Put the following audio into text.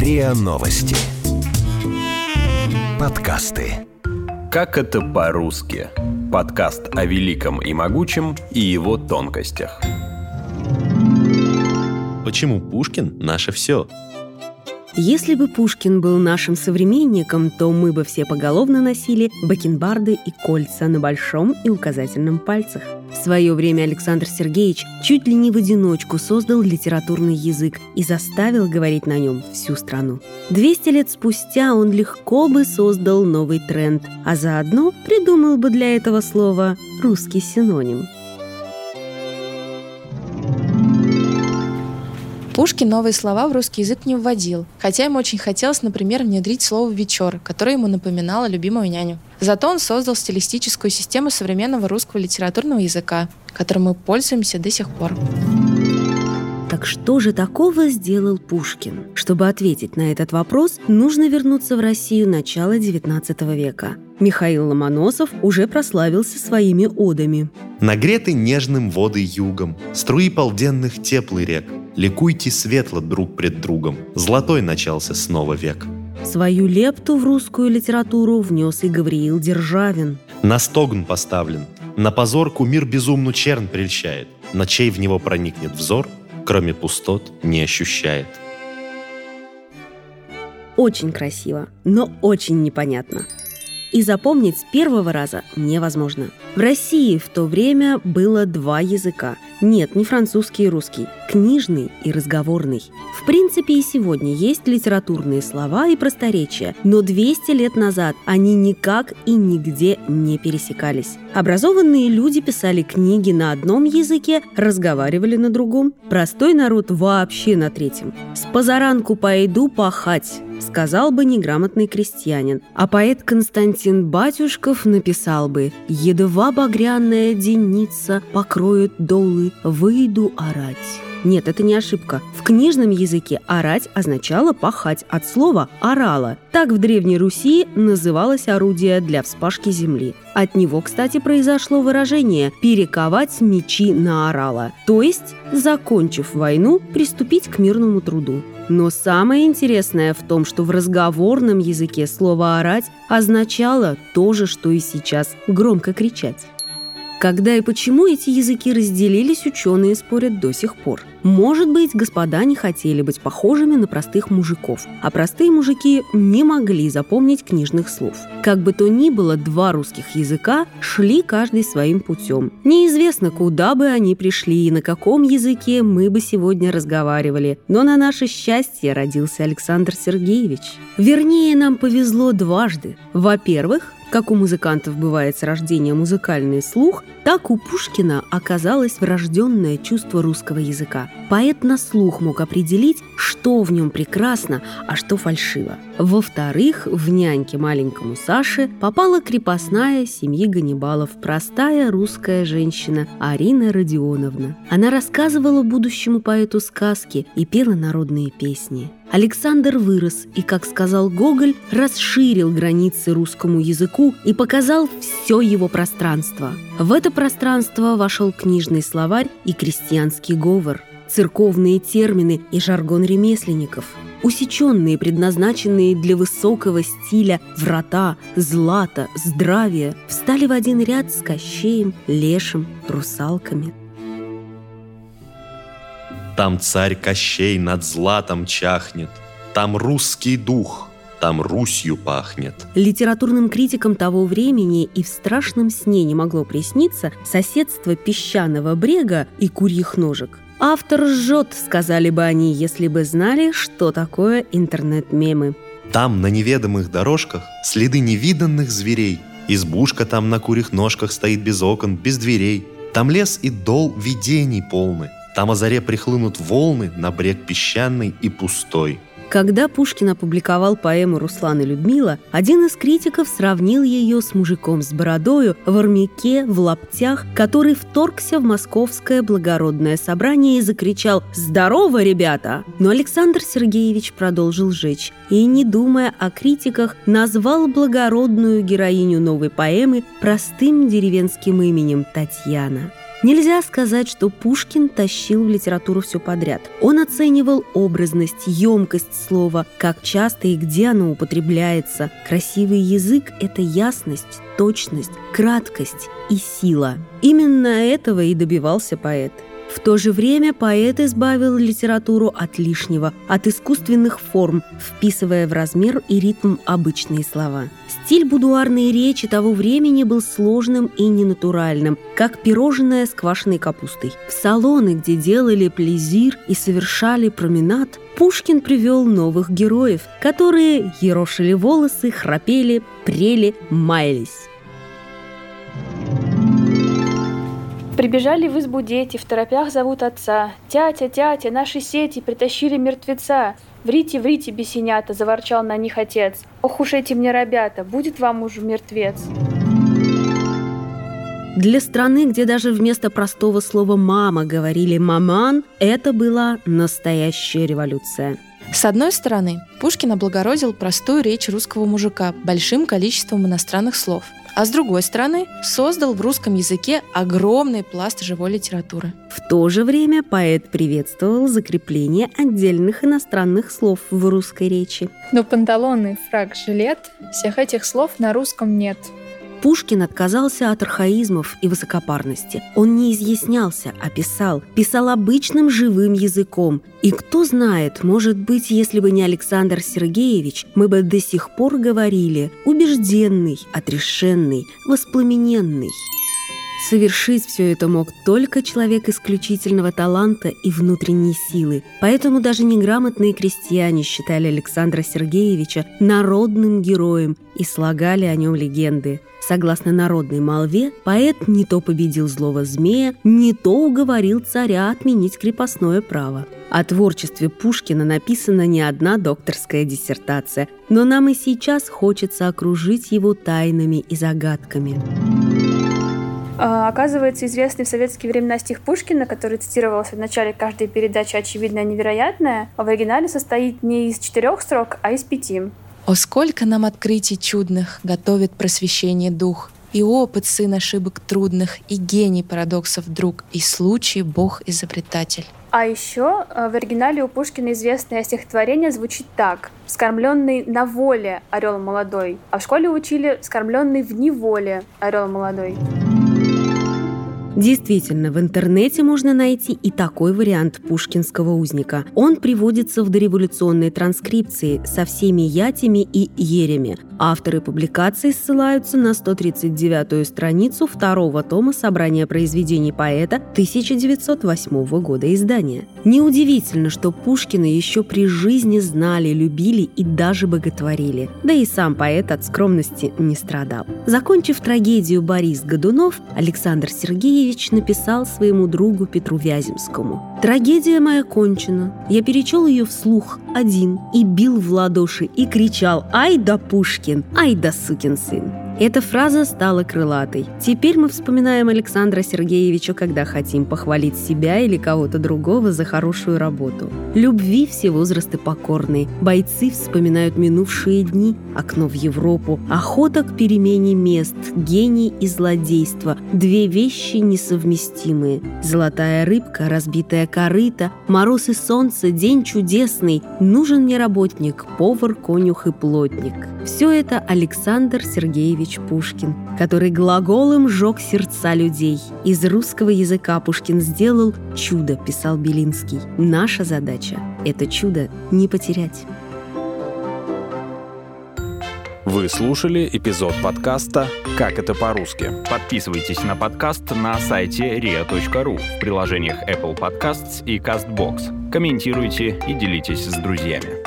РИА Новости. Подкасты. Как это по-русски? Подкаст о великом и могучем и его тонкостях. Почему Пушкин – наше все? Если бы Пушкин был нашим современником, то мы бы все поголовно носили бакенбарды и кольца на большом и указательном пальцах. В свое время Александр Сергеевич чуть ли не в одиночку создал литературный язык и заставил говорить на нем всю страну. 200 лет спустя он легко бы создал новый тренд, а заодно придумал бы для этого слова русский синоним. Пушкин новые слова в русский язык не вводил, хотя ему очень хотелось, например, внедрить слово «вечер», которое ему напоминало любимую няню. Зато он создал стилистическую систему современного русского литературного языка, которым мы пользуемся до сих пор. Так что же такого сделал Пушкин? Чтобы ответить на этот вопрос, нужно вернуться в Россию начала XIX века. Михаил Ломоносов уже прославился своими одами. Нагреты нежным воды югом, струи полденных теплый рек. Ликуйте светло друг пред другом, золотой начался снова век. Свою лепту в русскую литературу внес и Гавриил Державин. На стогн поставлен, на позорку мир безумну чернь прельщает, на чей в него проникнет взор, кроме пустот не ощущает. Очень красиво, но очень непонятно. И запомнить с первого раза невозможно. В России в то время было два языка. Нет, не французский и русский, книжный и разговорный. В принципе, и сегодня есть литературные слова и просторечия, но 200 лет назад они никак и нигде не пересекались. Образованные люди писали книги на одном языке, разговаривали на другом. Простой народ вообще на третьем. «С позаранку пойду пахать», сказал бы неграмотный крестьянин. А поэт Константин Батюшков написал бы: «Едва багряная денница покроет долы, выйду орать». Нет, это не ошибка. В книжном языке «орать» означало «пахать» от слова «орала». Так в Древней Руси называлось орудие для вспашки земли. От него, кстати, произошло выражение «перековать мечи на орала», то есть, закончив войну, приступить к мирному труду. Но самое интересное в том, что в разговорном языке слово «орать» означало то же, что и сейчас – громко кричать. Когда и почему эти языки разделились, ученые спорят до сих пор. Может быть, господа не хотели быть похожими на простых мужиков, а простые мужики не могли запомнить книжных слов. Как бы то ни было, два русских языка шли каждый своим путем. Неизвестно, куда бы они пришли и на каком языке мы бы сегодня разговаривали, но на наше счастье родился Александр Сергеевич. Вернее, нам повезло дважды. Во-первых, как у музыкантов бывает с рождения музыкальный слух, так у Пушкина оказалось врожденное чувство русского языка. Поэт на слух мог определить, что в нем прекрасно, а что фальшиво. Во-вторых, в няньке маленькому Саше попала крепостная семьи Ганнибалов, простая русская женщина Арина Родионовна. Она рассказывала будущему поэту сказки и пела народные песни. Александр вырос и, как сказал Гоголь, расширил границы русскому языку и показал все его пространство. В это пространство вошел книжный словарь и крестьянский говор, церковные термины и жаргон ремесленников, усеченные, предназначенные для высокого стиля врата, злата, здравия, встали в один ряд с Кощеем, Лешим, русалками. Там царь Кощей над златом чахнет, там русский дух, там Русью пахнет. Литературным критикам того времени и в страшном сне не могло присниться соседство песчаного брега и курьих ножек. «Автор жжет», сказали бы они, если бы знали, что такое интернет-мемы. Там на неведомых дорожках следы невиданных зверей. Избушка там на курьих ножках стоит без окон, без дверей. Там лес и дол видений полны. Там о заре прихлынут волны на брег песчаный и пустой. Когда Пушкин опубликовал поэму «Руслан и Людмила», один из критиков сравнил ее с мужиком с бородою в армяке, в лаптях, который вторгся в московское благородное собрание и закричал «Здорово, ребята!». Но Александр Сергеевич продолжил жечь и, не думая о критиках, назвал благородную героиню новой поэмы простым деревенским именем Татьяна. Нельзя сказать, что Пушкин тащил в литературу все подряд. Он оценивал образность, емкость слова, как часто и где оно употребляется. Красивый язык – это ясность, точность, краткость и сила. Именно этого и добивался поэт. В то же время поэт избавил литературу от лишнего, от искусственных форм, вписывая в размер и ритм обычные слова. Стиль будуарной речи того времени был сложным и ненатуральным, как пирожное с квашеной капустой. В салоны, где делали плезир и совершали променад, Пушкин привел новых героев, которые ерошили волосы, храпели, прели, маялись. Прибежали в избу дети, в торопях зовут отца. «Тятя, тятя, наши сети притащили мертвеца!» «Врите, врите, бесенята!» — заворчал на них отец. «Ох уж эти мне ребята, будет вам уже мертвец!» Для страны, где даже вместо простого слова «мама» говорили «маман», это была настоящая революция. С одной стороны, Пушкин облагородил простую речь русского мужика большим количеством иностранных слов, а с другой стороны, создал в русском языке огромный пласт живой литературы. В то же время поэт приветствовал закрепление отдельных иностранных слов в русской речи. Но панталоны, фрак, жилет – всех этих слов на русском нет. Пушкин отказался от архаизмов и высокопарности. Он не изъяснялся, а писал обычным живым языком. И кто знает, может быть, если бы не Александр Сергеевич, мы бы до сих пор говорили убежденный, отрешенный, воспламененный. Совершить все это мог только человек исключительного таланта и внутренней силы. Поэтому даже неграмотные крестьяне считали Александра Сергеевича народным героем и слагали о нем легенды. Согласно народной молве, поэт не то победил злого змея, не то уговорил царя отменить крепостное право. О творчестве Пушкина написана не одна докторская диссертация, но нам и сейчас хочется окружить его тайнами и загадками. Оказывается, известный в советские времена стих Пушкина, который цитировался в начале каждой передачи «Очевидное невероятное», в оригинале состоит не из 4 строк, а из 5. «О, сколько нам открытий чудных готовит просвещение дух, и опыт сын ошибок трудных, и гений парадоксов друг, и случай Бог-изобретатель». А еще в оригинале у Пушкина известное стихотворение звучит так: «Скормленный на воле орел молодой», а в школе учили «Скормленный в неволе орел молодой». Действительно, в интернете можно найти и такой вариант пушкинского узника. Он приводится в дореволюционной транскрипции со всеми ятями и ерями. Авторы публикаций ссылаются на 139-ю страницу 2-го тома собрания произведений поэта 1908 года издания. Неудивительно, что Пушкина еще при жизни знали, любили и даже боготворили. Да и сам поэт от скромности не страдал. Закончив трагедию «Борис Годунов», Александр Сергеевич написал своему другу Петру Вяземскому: «Трагедия моя кончена. Я перечел ее вслух один и бил в ладоши и кричал: «Ай да Пушкин! Ай да сукин сын!» Эта фраза стала крылатой. Теперь мы вспоминаем Александра Сергеевича, когда хотим похвалить себя или кого-то другого за хорошую работу. Любви все возрасты покорны. Бойцы вспоминают минувшие дни, окно в Европу, охота к перемене мест, гений и злодейство – 2 вещи несовместимые. Золотая рыбка, разбитая корыто, мороз и солнце, день чудесный. Нужен мне работник, повар, конюх и плотник. Все это Александр Сергеевич Пушкин, который глаголом жег сердца людей. Из русского языка Пушкин сделал чудо, писал Белинский. Наша задача – это чудо не потерять. Вы слушали эпизод подкаста «Как это по-русски». Подписывайтесь на подкаст на сайте ria.ru, в приложениях Apple Podcasts и CastBox. Комментируйте и делитесь с друзьями.